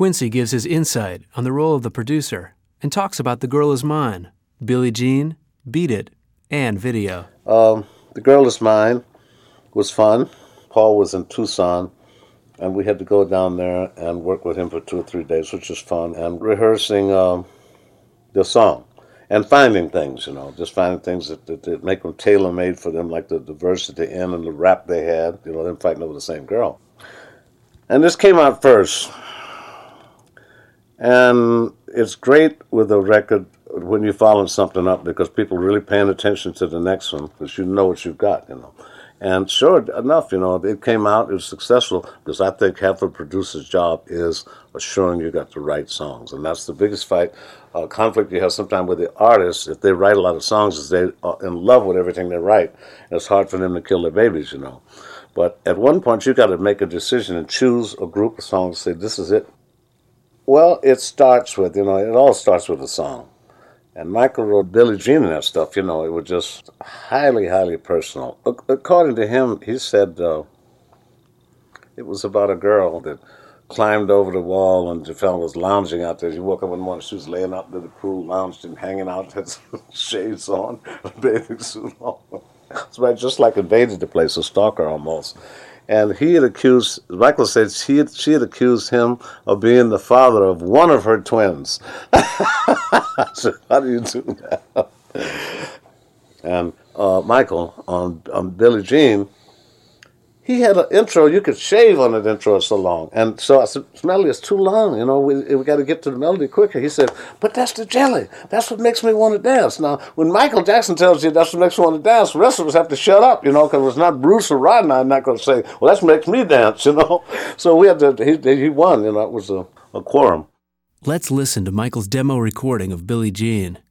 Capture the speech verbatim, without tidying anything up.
Quincy gives his insight on the role of the producer and talks about The Girl Is Mine, Billie Jean, Beat It, and video. Um, The Girl Is Mine was fun. Paul was in Tucson, and we had to go down there and work with him for two or three days, which was fun, and rehearsing um, the song and finding things, you know, just finding things that, that, that make them tailor-made for them, like the, the verse at the end and the rap they had, you know, them fighting over the same girl. And this came out first. And it's great with a record when you're following something up because people are really paying attention to the next one because you know what you've got, you know. And sure enough, you know, it came out, it was successful because I think half a producer's job is assuring you got the right songs. And that's the biggest fight, uh, conflict you have sometimes with the artists. If they write a lot of songs, is they are in love with everything they write. It's hard for them to kill their babies, you know. But at one point, you got to make a decision and choose a group of songs, say, this is it. Well, it starts with, you know, it all starts with a song. And Michael wrote Billie Jean and that stuff, you know, it was just highly, highly personal. According to him, he said uh, it was about a girl that climbed over the wall and the fellow was lounging out there. She woke up one morning, she was laying out in the pool, lounged and hanging out, had shades on, a bathing suit on. It's right, just like invaded the place, a stalker almost. And he had accused, Michael said she had, she had accused him of being the father of one of her twins. I said, how do you do that? And uh, Michael, on, on Billie Jean, he had an intro, you could shave on that intro, it's so long. And so I said, this melody is too long, you know, we, we got to get to the melody quicker. He said, but that's the jelly. That's what makes me want to dance. Now, when Michael Jackson tells you that's what makes me want to dance, the rest of us have to shut up, you know, because it's not Bruce or Rodney. I'm not going to say, well, that makes me dance, you know. So we had to, he, he won, you know, it was a, a quorum. Let's listen to Michael's demo recording of Billie Jean.